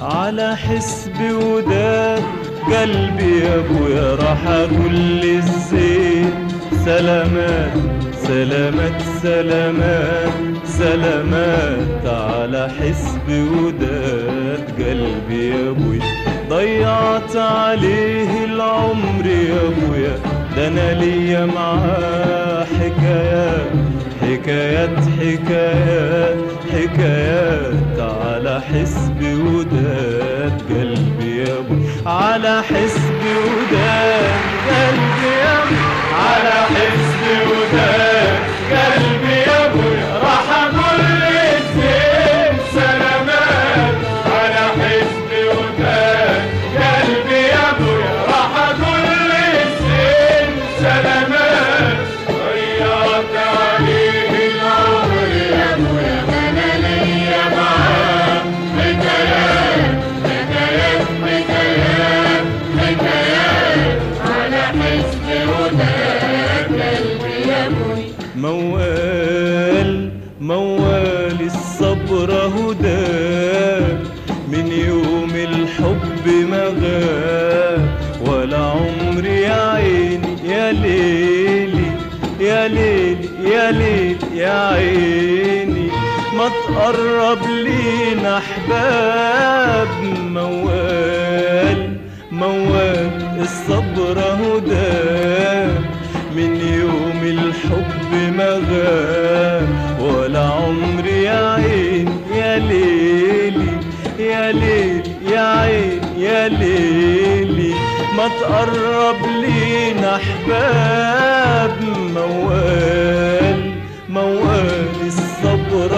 على حسبي وداد قلبي يا ابويا راح اقول للزين سلامات سلامات سلامات سلامات على حسبي وداد قلبي يا ابويا ضيعت عليه العمر يا ابويا ده انا ليا معاه حكايات حكايات حكايات حكايات على حسبي وداد قلبي يا ابويا على حسبي وداد قلبي يا ابويا على حسبي وداد قلبي يا ابويا راح اقول للزين سلامات على حسبي وداد قلبي يا ابويا راح اقول للزين سلامات ضيعت عليه العمر يا ابويا انا ليا معاه حكايات حكايات حكايات حكايات على حسبي وداد قلبي يا ابويا موال موال الصبر هداه من يوم الحب ما غاب ولا عمري يا عيني يا ليلي يا ليلي يا ليلي يا عيني ما تقرب لينا احباب موال موال الصبر هداه من يوم الحب ما غاب ولا عمري يا عين يا ليلي يا ليلي يا عين يا ليلي ما تقرب لينا احباب موال موال الصبر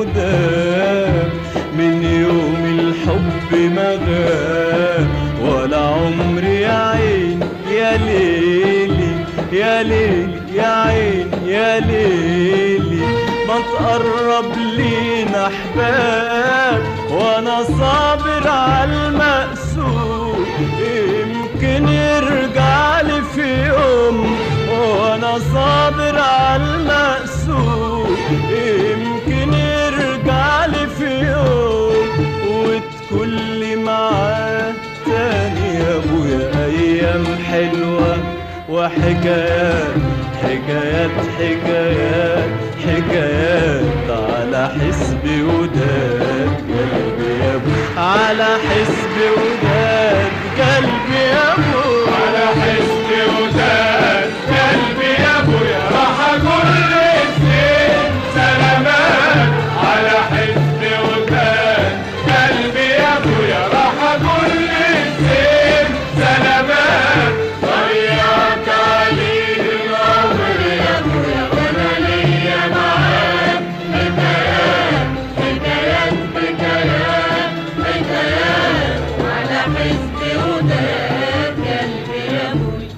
هداه من يوم الحب ما غاب ولا عمري يا عين يا ليلي يا ليلي يا عين يا ليلي ما تقرب لينا احباب وانا صابر على المقسوم يمكن يرجع لي في يوم وانا صابر على المقسوم يمكن يرجع لي في يوم وتكون لي معاه تاني يا ابويا ايام حلوه وحكايات حكايات حكايات حكايات على حسبي وداد قلبي يا ابو على حسبي وداد قلبي يا ابو على حسبي وداد قلبي يا ابويا راح اقول للزين سلامات على حسبي وداد قلبي يا ابويا راح اقول للزين سلامات ضيعت عليه العمر يا ابويا وانا ليا معاه حكايات حكايات حكايات حكايات على حسبي وداد قلبي يا ابويا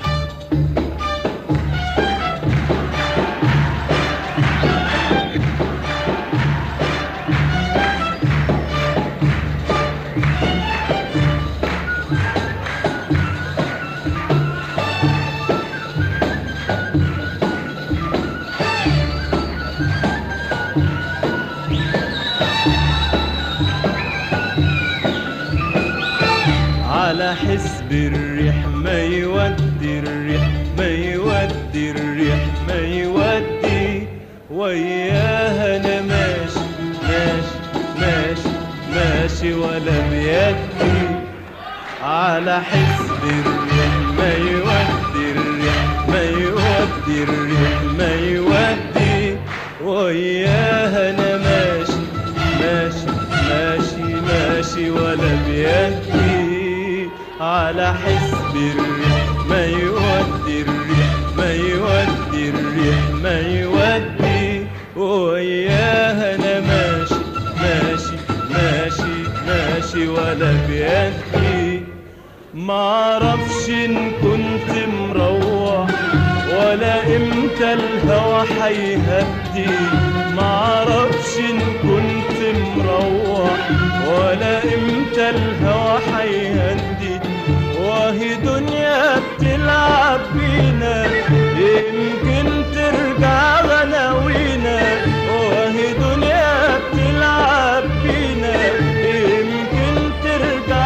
على حسب الريح ما يودي الريح ما يودي الريح ما يودي وياها انا ماشي ماشي ماشي ماشي ولا بيدي على حسب الريح ما يودي الريح ما يودي الريح ما يودي وياها انا ماشي ماشي ماشي ماشي ولا بيدي على حسب الريح ما يودي الريح ما يودي الريح ما يودي وياها انا ماشي ماشي ماشي ماشي ولا بيدي معرفش ان كنت مروح ولا امتى الهوى حيهدي معرفش ان كنت مروح ولا امتى الهوى حيهدي وهي دنيا بتلعب بينا يمكن ترجع غناوينا وهي دنيا بتلعب بينا يمكن ترجع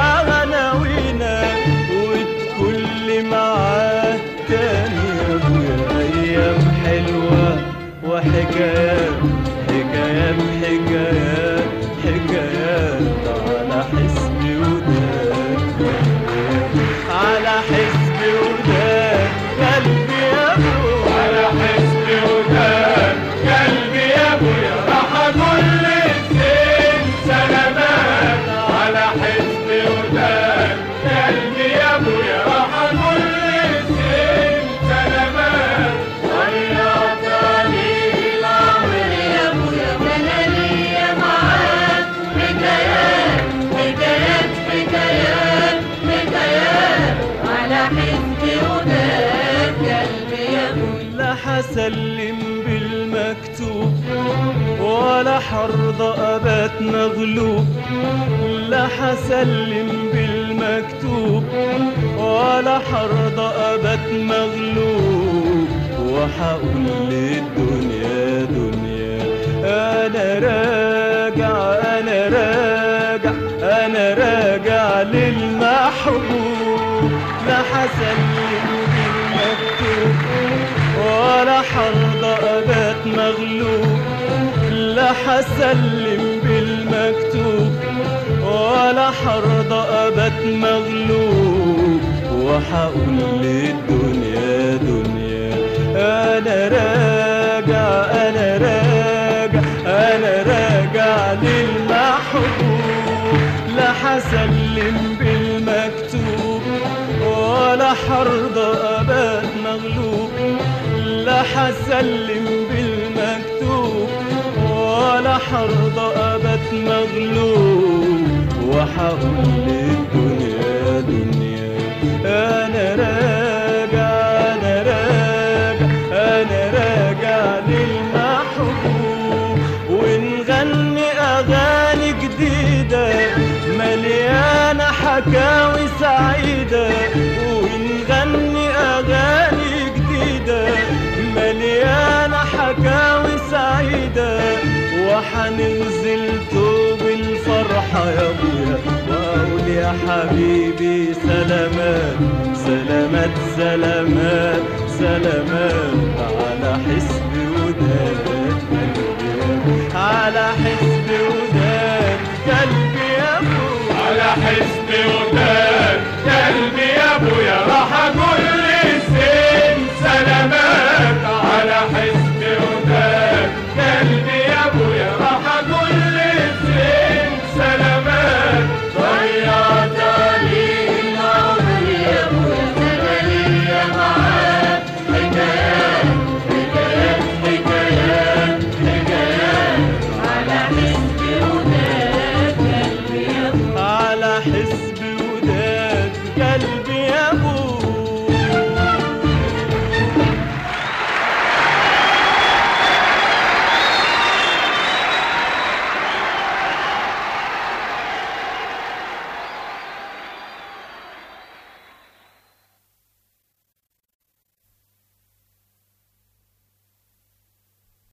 ودان قلبي يا ابويا راح اقول للسن سلامات ويا طريق العمر يا ابويا وانا ليا معاك حكايات حكايات حكايات حكايات على حزب ودان قلبي يا ابويا. لا حسلم بالمكتوب ولا حرضى أبات مغلوب، لا حسلم بالمكتوب ولا حرضى أبات مغلوب، وحقول للدنيا دنيا أنا راجع أنا راجع أنا راجع للمحبوب. لا حسلم بالمكتوب ولا حرضى أبات مغلوب، لا حسلم بالمكتوب ولا حرضى أبات مغلوب، وحقول للدنيا دنيا أنا راجع أنا راجع أنا راجع للمحبوب. لا حسلم بالمكتوب ولا حرضى أبات مغلوب، لا حسلم بالمكتوب ولا حرضى أبات مغلوب، وحقول للدنيا دنيا أنا راجع أنا راجع أنا راجع للمحبوب. ونغني أغاني جديدة مليانة حكاوي سعيدة، ونغني أغاني جديدة مليانة حكاوي سعيدة، وحننزل توب الفرحة يا ابويا واقول يا حبيبي سلامات سلامات سلامات سلامات على حسب ودان قلبي على حسب ودان قلبي يا ابويا على حسب ودان قلبي يا ابويا راح